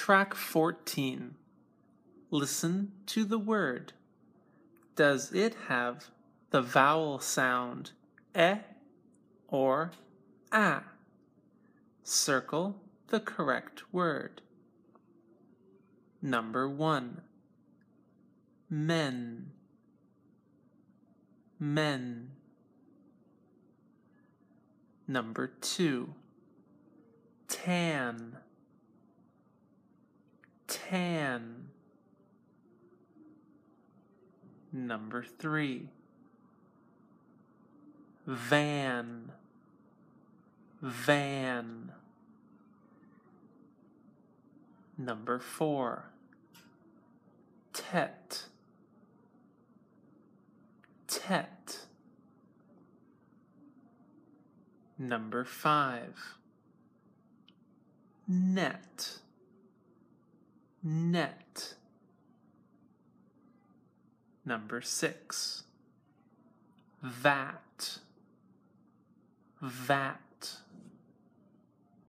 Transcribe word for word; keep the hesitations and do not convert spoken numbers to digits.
track fourteen. Listen to the word. Does it have the vowel sound e or a? Circle the correct word. Number one. Men. Men. Number two. Tan. Tan. Number three. Van. Van. Number four. Tet. Tet. Number five. Net. Net. Number six. Vat. Vat.